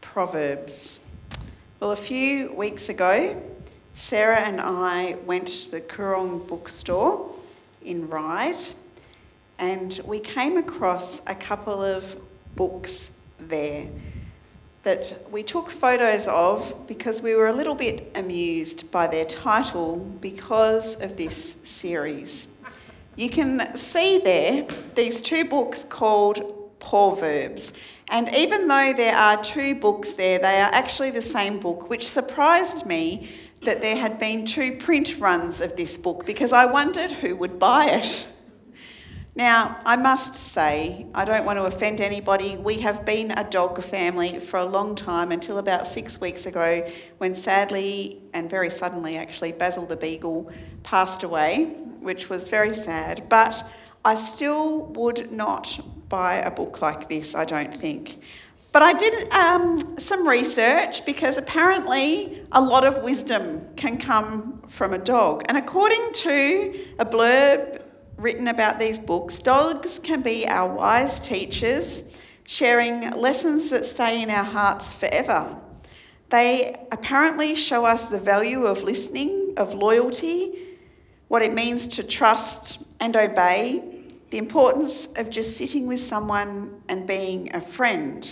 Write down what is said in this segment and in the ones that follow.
Proverbs. Well, a few weeks ago, Sarah and I went to the Koorong bookstore in Ryde, and we came across a couple of books there that we took photos of because we were a little bit amused by their title because of this series. You can see there these two books called Proverbs. And even though there are two books there, they are actually the same book, which surprised me that there had been two print runs of this book because I wondered who would buy it. Now, I must say, I don't want to offend anybody, we have been a dog family for a long time until about 6 weeks ago when sadly, and very suddenly actually, Basil the Beagle passed away, which was very sad, but I still would not buy a book like this, I don't think. But I did some research because apparently a lot of wisdom can come from a dog. And according to a blurb written about these books, dogs can be our wise teachers, sharing lessons that stay in our hearts forever. They apparently show us the value of listening, of loyalty, what it means to trust and obey, the importance of just sitting with someone and being a friend.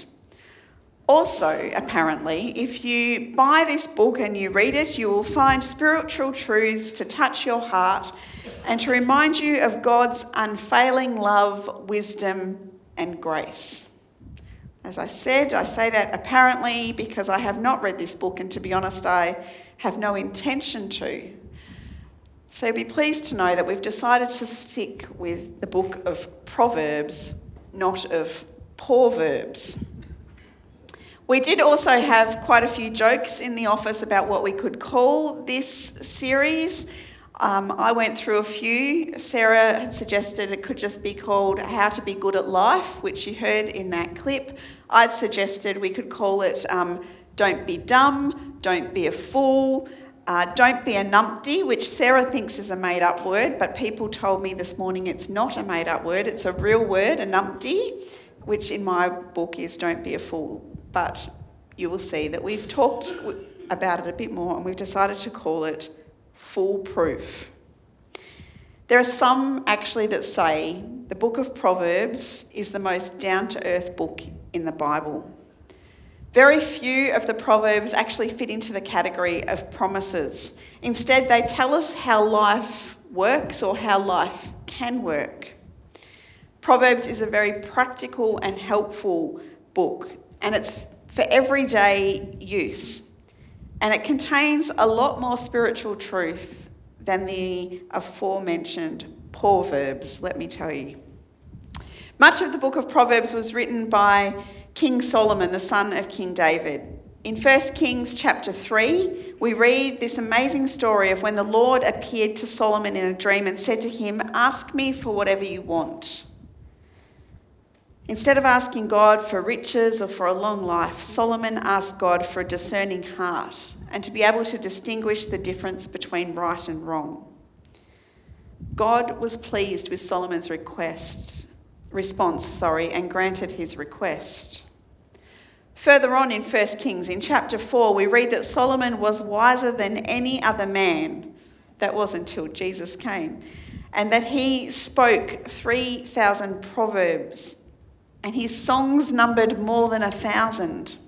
Also, apparently, if you buy this book and you read it, you will find spiritual truths to touch your heart and to remind you of God's unfailing love, wisdom, and grace. As I said, I say that apparently because I have not read this book, and to be honest, I have no intention to. So be pleased to know that we've decided to stick with the book of Proverbs, not of Proverbs. We did also have quite a few jokes in the office about what we could call this series. I went through a few. Sarah had suggested it could just be called How to Be Good at Life, which you heard in that clip. I'd suggested we could call it Don't Be Dumb, Don't Be a Fool, Don't Be a Numpty, which Sarah thinks is a made-up word, but people told me this morning it's not a made-up word, it's a real word, a numpty, which in my book is Don't Be a Fool. But you will see that we've talked about it a bit more and we've decided to call it Foolproof. There are some actually that say the book of Proverbs is the most down-to-earth book in the Bible. Very few of the Proverbs actually fit into the category of promises. Instead, they tell us how life works or how life can work. Proverbs is a very practical and helpful book, and it's for everyday use. And it contains a lot more spiritual truth than the aforementioned Proverbs, let me tell you. Much of the book of Proverbs was written by King Solomon, the son of King David. In 1 Kings chapter 3, we read this amazing story of when the Lord appeared to Solomon in a dream and said to him, "Ask me for whatever you want." Instead of asking God for riches or for a long life, Solomon asked God for a discerning heart and to be able to distinguish the difference between right and wrong. God was pleased with Solomon's response, and granted his request. Further on in 1 Kings, in chapter 4, we read that Solomon was wiser than any other man. That was until Jesus came. And that he spoke 3,000 proverbs. And his songs numbered more than 1,000.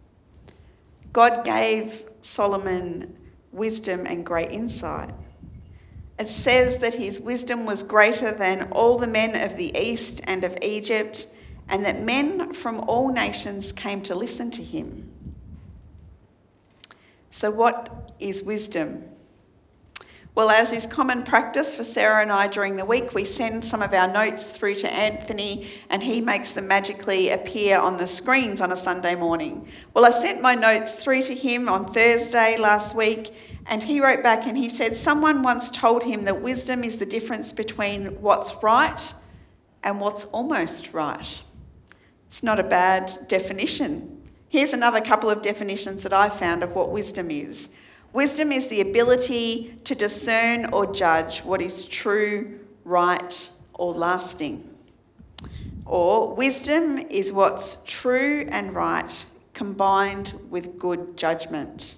God gave Solomon wisdom and great insight. It says that his wisdom was greater than all the men of the East and of Egypt, and that men from all nations came to listen to him. So what is wisdom? Well, as is common practice for Sarah and I during the week, we send some of our notes through to Anthony and he makes them magically appear on the screens on a Sunday morning. Well, I sent my notes through to him on Thursday last week and he wrote back and he said someone once told him that wisdom is the difference between what's right and what's almost right. It's not a bad definition. Here's another couple of definitions that I found of what wisdom is. Wisdom is the ability to discern or judge what is true, right, or lasting. Or wisdom is what's true and right, combined with good judgment.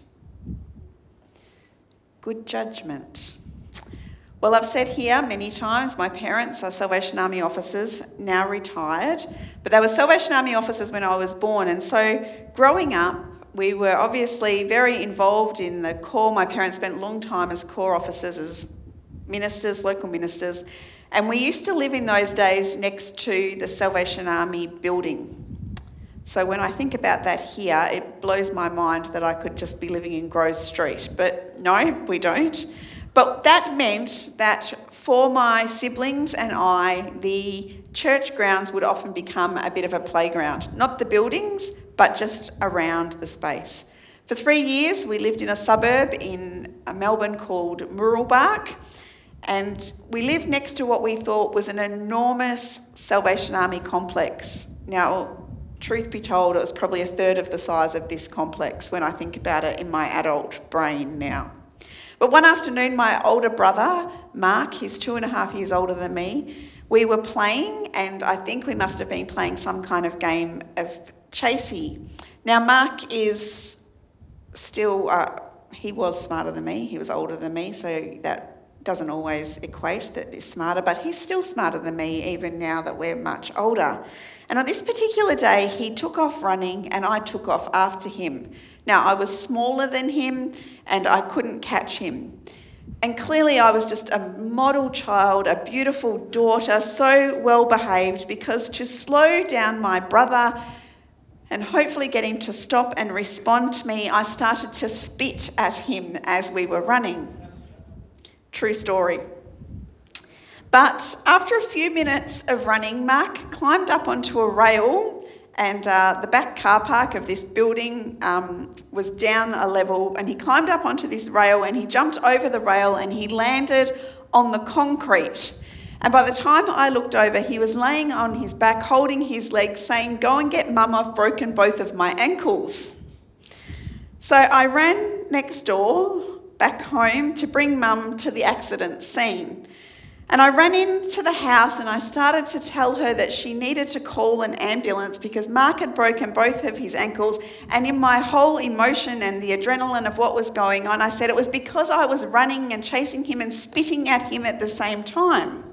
Good judgment. Well, I've said here many times, my parents are Salvation Army officers, now retired, but they were Salvation Army officers when I was born. And so growing up, we were obviously very involved in the Corps. My parents spent a long time as Corps officers, as ministers, local ministers. And we used to live in those days next to the Salvation Army building. So when I think about that here, it blows my mind that I could just be living in Grove Street. But no, we don't. But that meant that for my siblings and I, the church grounds would often become a bit of a playground. Not the buildings, but just around the space. For 3 years, we lived in a suburb in Melbourne called Muralbark, and we lived next to what we thought was an enormous Salvation Army complex. Now, truth be told, it was probably a third of the size of this complex when I think about it in my adult brain now. But one afternoon, my older brother, Mark, he's 2.5 years older than me, we were playing, and I think we must have been playing some kind of game of chasey. Now, Mark is still, he was smarter than me, he was older than me, so that doesn't always equate that he's smarter, but he's still smarter than me even now that we're much older. And on this particular day, he took off running and I took off after him. Now, I was smaller than him and I couldn't catch him. And clearly I was just a model child, a beautiful daughter, so well behaved, because to slow down my brother and hopefully get him to stop and respond to me, I started to spit at him as we were running. True story. But after a few minutes of running, Mark climbed up onto a rail, and the back car park of this building was down a level, and he climbed up onto this rail and he jumped over the rail and he landed on the concrete. And by the time I looked over, he was laying on his back, holding his legs, saying, "Go and get Mum, I've broken both of my ankles." So I ran next door back home to bring Mum to the accident scene. And I ran into the house and I started to tell her that she needed to call an ambulance because Mark had broken both of his ankles. And in my whole emotion and the adrenaline of what was going on, I said it was because I was running and chasing him and spitting at him at the same time.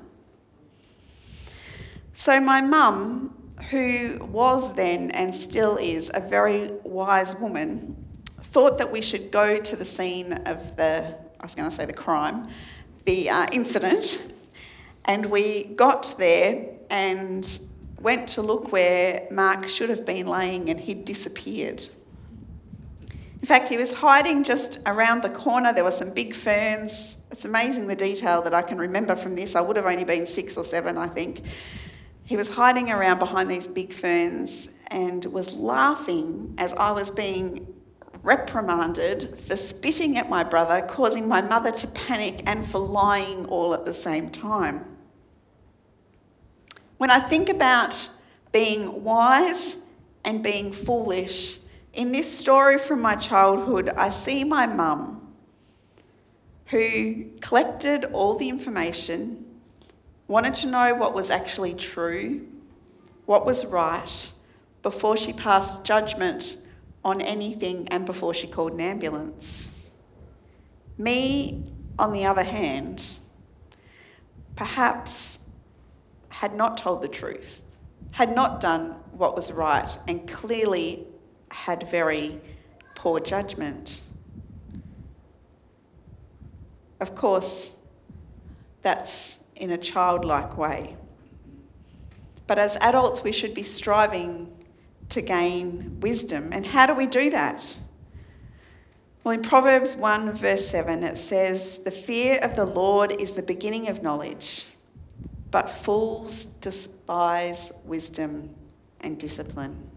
So my mum, who was then and still is a very wise woman, thought that we should go to the scene of the crime, the incident. And we got there and went to look where Mark should have been laying, and he'd disappeared. In fact, he was hiding just around the corner. There were some big ferns. It's amazing the detail that I can remember from this. I would have only been 6 or 7, I think. He was hiding around behind these big ferns and was laughing as I was being reprimanded for spitting at my brother, causing my mother to panic, and for lying all at the same time. When I think about being wise and being foolish, in this story from my childhood, I see my mum, who collected all the information, wanted to know what was actually true, what was right, before she passed judgment on anything and before she called an ambulance. Me, on the other hand, perhaps had not told the truth, had not done what was right, and clearly had very poor judgment. Of course, that's in a childlike way. But as adults, we should be striving to gain wisdom. And how do we do that? Well, in Proverbs 1 verse 7, it says, "The fear of the Lord is the beginning of knowledge, but fools despise wisdom and discipline."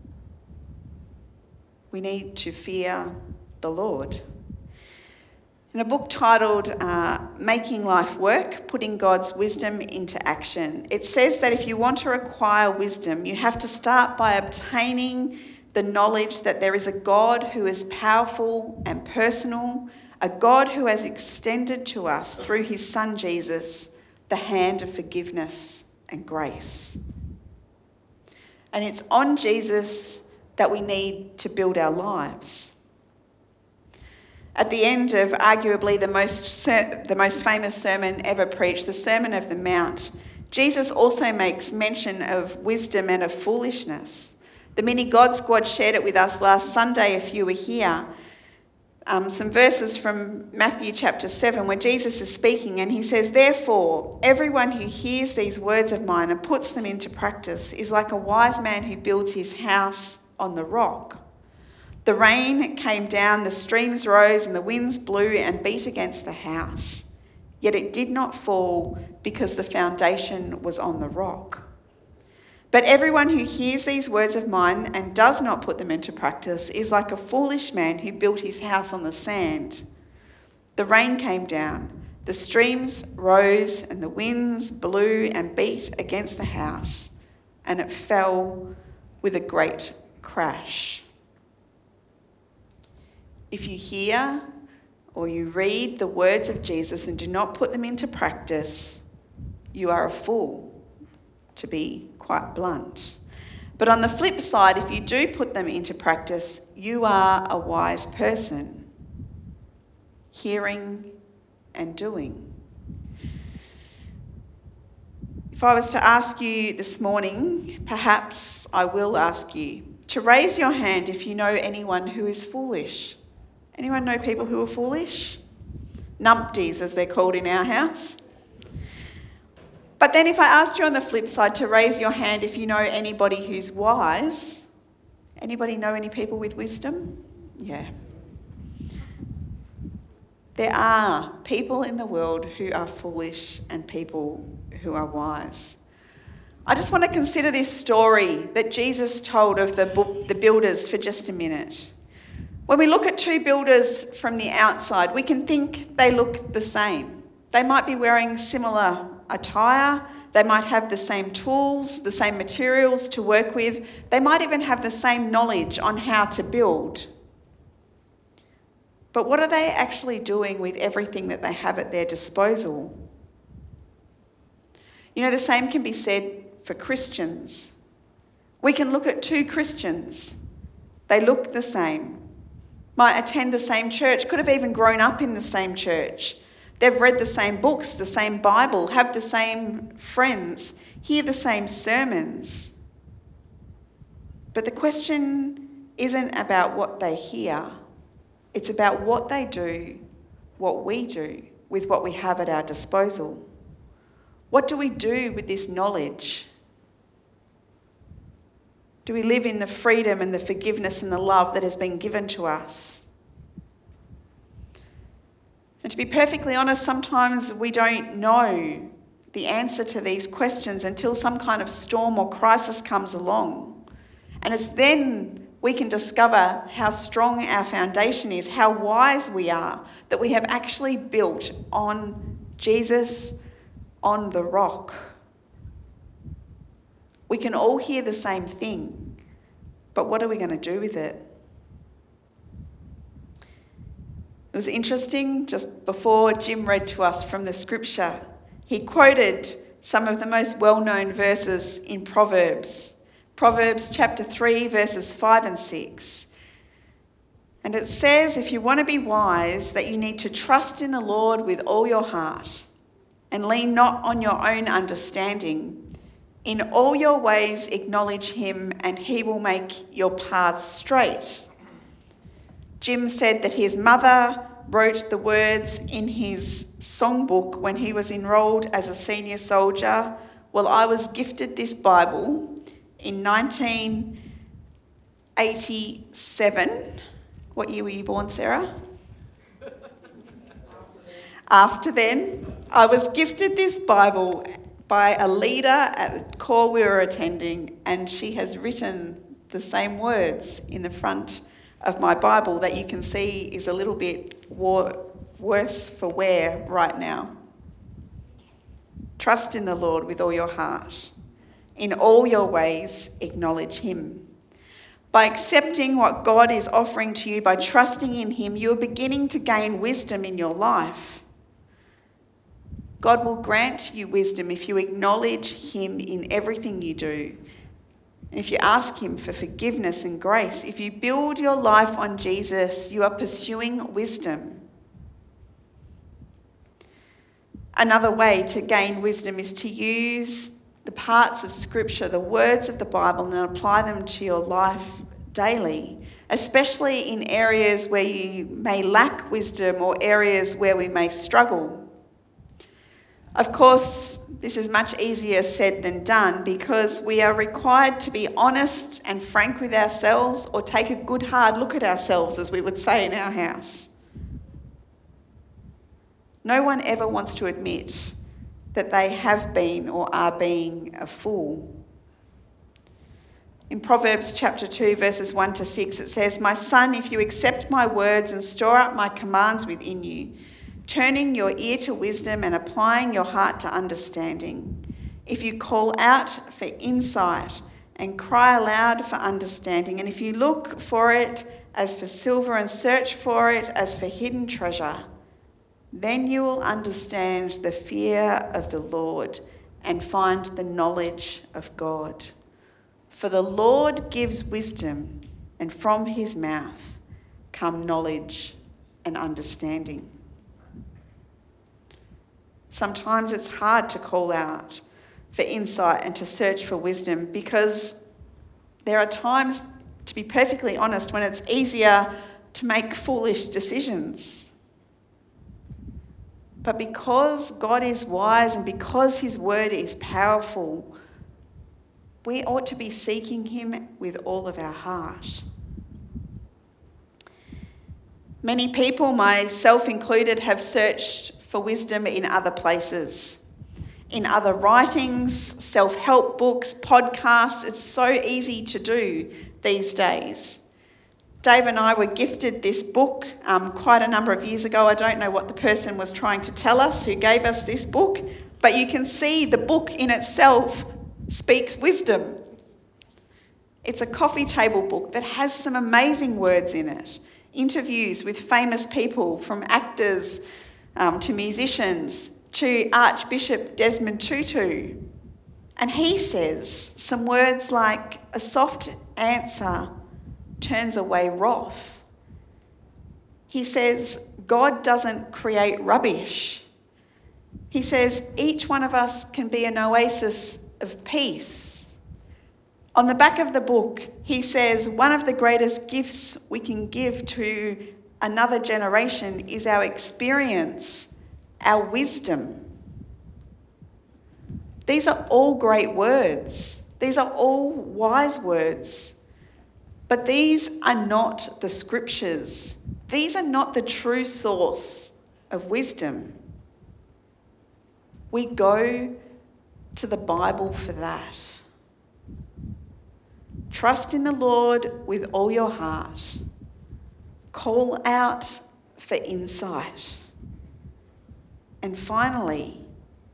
We need to fear the Lord. In a book titled Making Life Work, Putting God's Wisdom into Action, it says that if you want to acquire wisdom, you have to start by obtaining the knowledge that there is a God who is powerful and personal, a God who has extended to us through his Son Jesus the hand of forgiveness and grace. And it's on Jesus that we need to build our lives. At the end of arguably the most famous sermon ever preached, the Sermon of the Mount, Jesus also makes mention of wisdom and of foolishness. The Mini God Squad shared it with us last Sunday if you were here. Some verses from Matthew chapter 7 where Jesus is speaking and he says, "Therefore, everyone who hears these words of mine and puts them into practice is like a wise man who builds his house on the rock. The rain came down, the streams rose, and the winds blew and beat against the house. Yet it did not fall because the foundation was on the rock. But everyone who hears these words of mine and does not put them into practice is like a foolish man who built his house on the sand. The rain came down, the streams rose, and the winds blew and beat against the house, and it fell with a great crash." If you hear or you read the words of Jesus and do not put them into practice, you are a fool, to be quite blunt. But on the flip side, if you do put them into practice, you are a wise person, hearing and doing. If I was to ask you this morning, perhaps I will ask you to raise your hand if you know anyone who is foolish. Anyone know people who are foolish? Numpties, as they're called in our house. But then if I asked you on the flip side to raise your hand if you know anybody who's wise, anybody know any people with wisdom? Yeah. There are people in the world who are foolish and people who are wise. I just want to consider this story that Jesus told of the builders for just a minute. When we look at two builders from the outside, we can think they look the same. They might be wearing similar attire, they might have the same tools, the same materials to work with, they might even have the same knowledge on how to build. But what are they actually doing with everything that they have at their disposal? You know, the same can be said for Christians. We can look at two Christians. They look the same, might attend the same church, could have even grown up in the same church. They've read the same books, the same Bible, have the same friends, hear the same sermons. But the question isn't about what they hear. It's about what they do, what we do with what we have at our disposal. What do we do with this knowledge? Do we live in the freedom and the forgiveness and the love that has been given to us? And to be perfectly honest, sometimes we don't know the answer to these questions until some kind of storm or crisis comes along. And it's then we can discover how strong our foundation is, how wise we are, that we have actually built on Jesus, on the rock. We can all hear the same thing, but what are we going to do with it? It was interesting, just before Jim read to us from the scripture, he quoted some of the most well-known verses in Proverbs. Proverbs chapter 3, verses 5 and 6. And it says, if you want to be wise, that you need to trust in the Lord with all your heart and lean not on your own understanding. In all your ways acknowledge him and he will make your paths straight. Jim said that his mother wrote the words in his songbook when he was enrolled as a senior soldier. Well, I was gifted this Bible in 1987. What year were you born, Sarah? After then, I was gifted this Bible by a leader at a call we were attending, and she has written the same words in the front of my Bible that you can see is a little bit worse for wear right now. Trust in the Lord with all your heart. In all your ways, acknowledge him. By accepting what God is offering to you, by trusting in him, you are beginning to gain wisdom in your life. God will grant you wisdom if you acknowledge him in everything you do. And if you ask him for forgiveness and grace, if you build your life on Jesus, you are pursuing wisdom. Another way to gain wisdom is to use the parts of Scripture, the words of the Bible, and apply them to your life daily, especially in areas where you may lack wisdom or areas where we may struggle. Of course, this is much easier said than done because we are required to be honest and frank with ourselves, or take a good hard look at ourselves, as we would say in our house. No one ever wants to admit that they have been or are being a fool. In Proverbs chapter 2, verses 1 to 6, it says, "My son, if you accept my words and store up my commands within you, turning your ear to wisdom and applying your heart to understanding, if you call out for insight and cry aloud for understanding, and if you look for it as for silver and search for it as for hidden treasure, then you will understand the fear of the Lord and find the knowledge of God. For the Lord gives wisdom, and from his mouth come knowledge and understanding." Sometimes it's hard to call out for insight and to search for wisdom because there are times, to be perfectly honest, when it's easier to make foolish decisions. But because God is wise and because his word is powerful, we ought to be seeking him with all of our heart. Many people, myself included, have searched for wisdom in other places, in other writings, self-help books, podcasts. It's so easy to do these days. Dave and I were gifted this book quite a number of years ago. I don't know what the person was trying to tell us who gave us this book, but you can see the book in itself speaks wisdom. It's a coffee table book that has some amazing words in it. Interviews with famous people, from actors to musicians to Archbishop Desmond Tutu. And he says some words like, "A soft answer turns away wrath." He says, God doesn't create rubbish. He says each one of us can be an oasis of peace. On the back of the book, he says one of the greatest gifts we can give to another generation is our experience, our wisdom. These are all great words. These are all wise words. But these are not the scriptures. These are not the true source of wisdom. We go to the Bible for that. Trust in the Lord with all your heart. Call out for insight. And finally,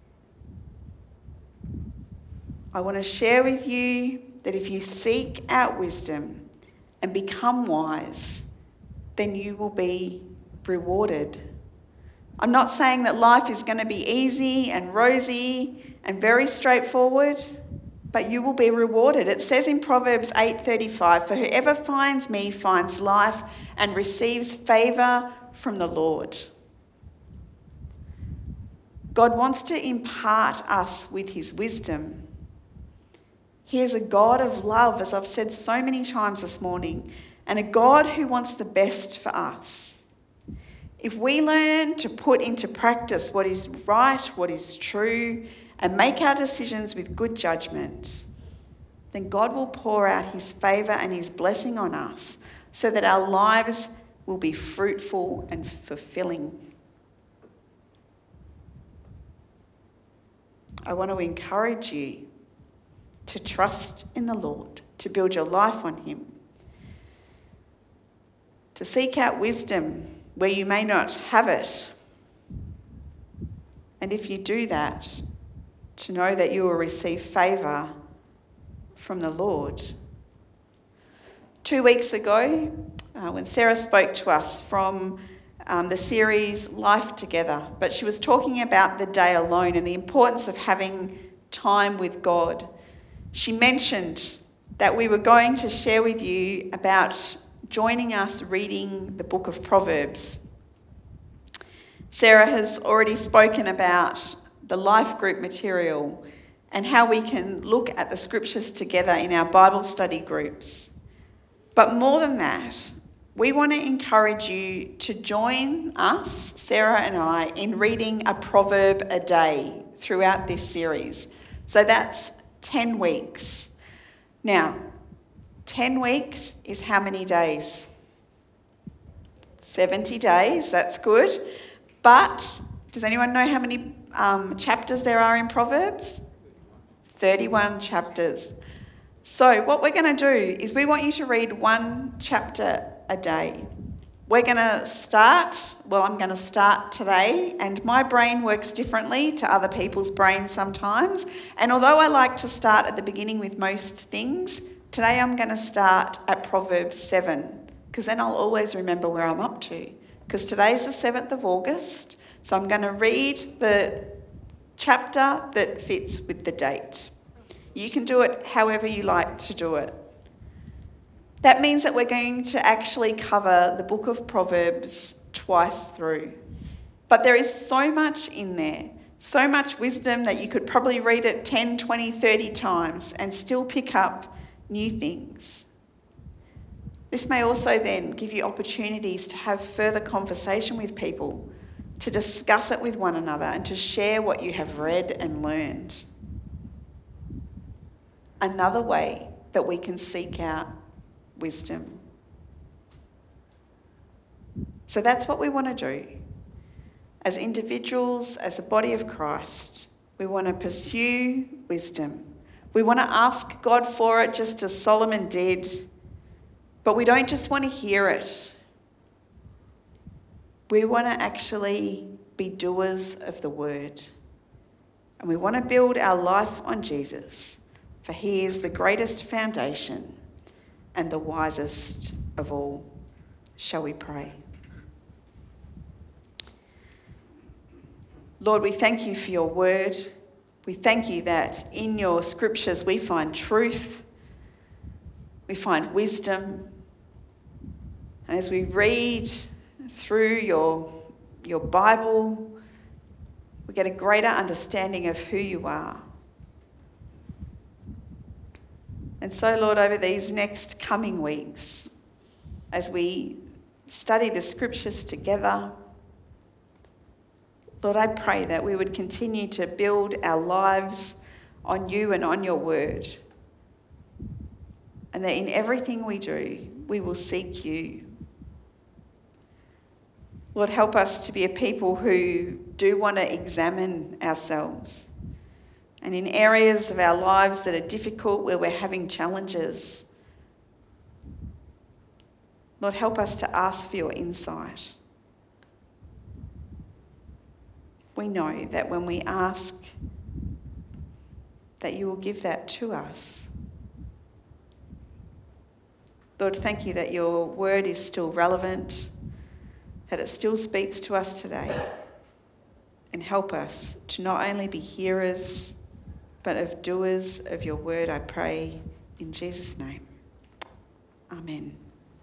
I want to share with you that if you seek out wisdom and become wise, then you will be rewarded. I'm not saying that life is going to be easy and rosy and very straightforward, but you will be rewarded. It says in Proverbs 8:35, "For whoever finds me finds life and receives favour from the Lord." God wants to impart us with his wisdom. He is a God of love, as I've said so many times this morning, and a God who wants the best for us. If we learn to put into practice what is right, what is true, and make our decisions with good judgment, then God will pour out his favour and his blessing on us so that our lives will be fruitful and fulfilling. I want to encourage you to trust in the Lord, to build your life on him, to seek out wisdom where you may not have it. And if you do that, to know that you will receive favour from the Lord. 2 weeks ago, when Sarah spoke to us from the series Life Together, but she was talking about the day alone and the importance of having time with God. She mentioned that we were going to share with you about joining us reading the book of Proverbs. Sarah has already spoken about the life group material and how we can look at the scriptures together in our Bible study groups. But more than that, we want to encourage you to join us, Sarah and I, in reading a proverb a day throughout this series. So that's 10 weeks. Now, 10 weeks is how many days? 70 days, that's good. But does anyone know how many chapters there are in Proverbs? 31 chapters. So what we're going to do is we want you to read one chapter a day. We're going to start, I'm going to start today, and my brain works differently to other people's brains sometimes. And although I like to start at the beginning with most things, today I'm going to start at Proverbs 7, because then I'll always remember where I'm up to. Because today's the 7th of August, so I'm going to read the chapter that fits with the date. You can do it however you like to do it. That means that we're going to actually cover the book of Proverbs twice through. But there is so much in there, so much wisdom that you could probably read it 10, 20, 30 times and still pick up new things. This may also then give you opportunities to have further conversation with people, to discuss it with one another and to share what you have read and learned. Another way that we can seek out wisdom. So that's what we want to do. As individuals, as a body of Christ, we want to pursue wisdom. We want to ask God for it just as Solomon did, but we don't just want to hear it. We want to actually be doers of the word. And we want to build our life on Jesus, for he is the greatest foundation and the wisest of all. Shall we pray? Lord, we thank you for your word. We thank you that in your scriptures we find truth, we find wisdom. And as we read through your Bible, we get a greater understanding of who you are. And so, Lord, over these next coming weeks, as we study the scriptures together, Lord, I pray that we would continue to build our lives on you and on your word. And that in everything we do, we will seek you. Lord, help us to be a people who do want to examine ourselves. And in areas of our lives that are difficult, where we're having challenges, Lord, help us to ask for your insight. We know that when we ask, that you will give that to us. Lord, thank you that your word is still relevant, that it still speaks to us today. And help us to not only be hearers, but of doers of your word, I pray in Jesus' name. Amen.